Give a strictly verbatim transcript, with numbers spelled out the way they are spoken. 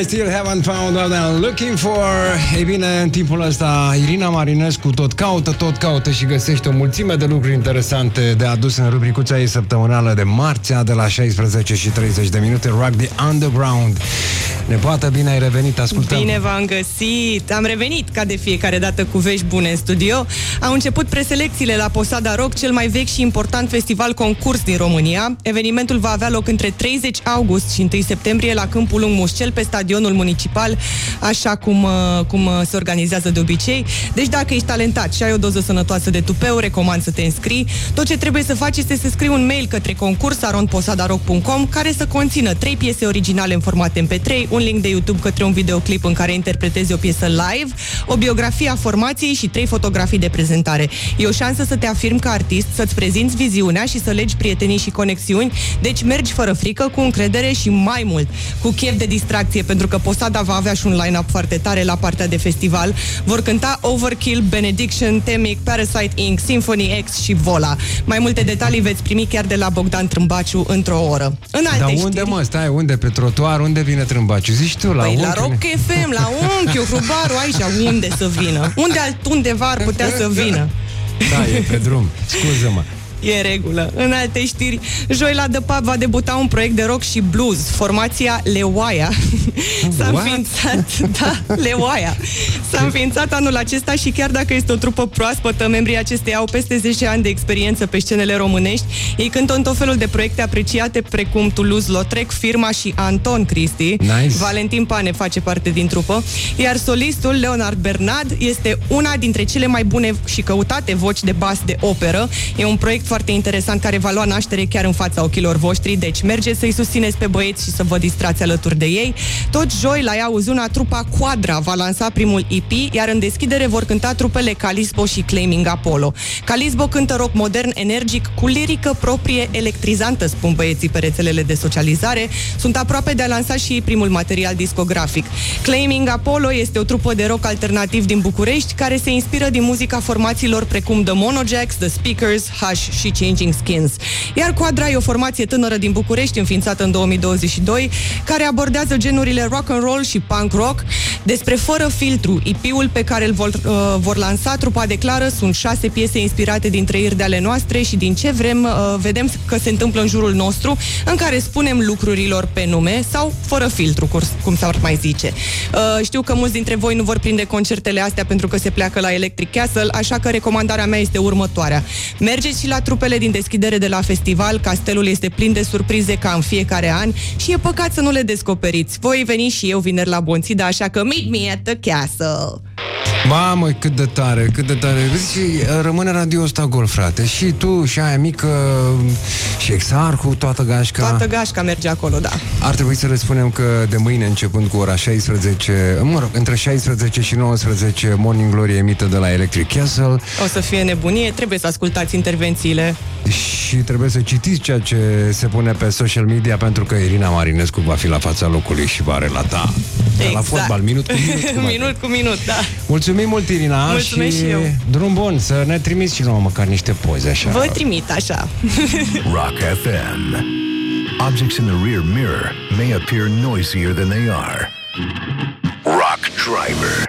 I still haven't found what I'm looking for. Ei bine, în timpul ăsta Irina Marinescu tot caută, tot caută și găsește o mulțime de lucruri interesante de adus în rubricuța ei săptămânală de marțea de la șaisprezece și treizeci de minute. Rock the Underground. Nepoată, bine ai revenit, ascultăm. Bine v-am găsit. Am revenit ca de fiecare dată cu vești bune în studio. Au început preselecțiile la Posada Rock, cel mai vechi și important festival concurs din România. Evenimentul va avea loc între treizeci august și unu septembrie la Câmpul Lung Mușcel, pe stadionul municipal, așa cum, cum se organizează de obicei. Deci dacă ești talentat și ai o doză sănătoasă de tupeu, recomand să te înscrii. Tot ce trebuie să faci este să scrii un mail către concurs arond posada rock punct com, care să conțină trei piese originale în format M P trei, un link de YouTube către un videoclip în care interpretezi o piesă live, o biografie a formației și trei fotografii de prezentare. E o șansă să te afirmi ca artist, să-ți prezinți viziunea și să legi prietenii și conexiuni, deci mergi fără frică, cu încredere și mai mult, cu chef de distracție, pentru că Posada va avea și un line-up foarte tare la partea de festival. Vor cânta Overkill, Benediction, Temic, Parasite incorporated, Symphony X și Vola. Mai multe detalii veți primi chiar de la Bogdan Trâmbaciu într-o oră. În alte Dar unde, știri, mă, stai, unde? Pe trotuar? Unde vine Trâmbaciu? Zici tu, la păi, unchiul? la Rock F M, la unchiul, Hrubaru, aici, unde să vină? Unde altundeva ar putea să vină? Da, e pe drum. Scuză-mă. E în regulă. În alte știri, joi la The Pub va debuta un proiect de rock și blues, formația Leoaia. S-a What? înființat, da, Leoaia. S-a înființat anul acesta și chiar dacă este o trupă proaspătă, membrii acesteia au peste zece ani de experiență pe scenele românești. Ei cântă în tot felul de proiecte apreciate, precum Toulouse-Lautrec, Firma și Anton Cristi. Nice. Valentin Pane face parte din trupă. Iar solistul, Leonard Bernard, este una dintre cele mai bune și căutate voci de bas de operă. E un proiect foarte interesant care va lua naștere chiar în fața ochilor voștri, deci mergeți să-i susțineți pe băieți și să vă distrați alături de ei. Tot joi la Iauzuna, trupa Quadra va lansa primul E P, iar în deschidere vor cânta trupele Calisbo și Claiming Apollo. Calisbo cântă rock modern, energic, cu lirică proprie, electrizantă, spun băieții pe rețelele de socializare. Sunt aproape de a lansa și ei primul material discografic. Claiming Apollo este o trupă de rock alternativ din București, care se inspiră din muzica formațiilor precum The Monojacks, The Speakers, Hush și Changing Skins. Iar Quadra e o formație tânără din București, înființată în două mii douăzeci și doi, care abordează genurile rock and roll și punk rock. Despre Fără Filtru, E P-ul pe care îl vor, uh, vor lansa, trupa declară, sunt șase piese inspirate din trăiri de ale noastre și din ce vrem, uh, vedem că se întâmplă în jurul nostru, în care spunem lucrurilor pe nume sau fără filtru, cum s-ar mai zice. Uh, știu că mulți dintre voi nu vor prinde concertele astea pentru că se pleacă la Electric Castle, așa că recomandarea mea este următoarea. Mergeți și la trupele din deschidere de la festival, castelul este plin de surprize ca în fiecare an și e păcat să nu le descoperiți. Voi veni și eu vineri la Bonțida, așa că meet me at the castle. Mamă, cât de tare, cât de tare. Vezi, rămâne radio ăsta gol, frate. Și tu, și aia mică, și Exarhul, toată gașca. Toată gașca merge acolo, da. Ar trebui să le spunem că de mâine, începând cu ora șaisprezece, mă rog, între șaisprezece și nouăsprezece, Morning Glory emită de la Electric Castle. O să fie nebunie, trebuie să ascultați intervențiile. Și trebuie să citiți ceea ce se pune pe social media, pentru că Irina Marinescu va fi la fața locului și va relata. Exact. La fotbal, minut cu minut. Minut cu minut, da. Mulțumim mult, Irina. Mulțumesc și, și eu. drum bun, să ne trimiți și nouă măcar niște poze așa. Vă trimit așa. Rock F M. Objects in the rear mirror may appear noisier than they are. Rock Driver.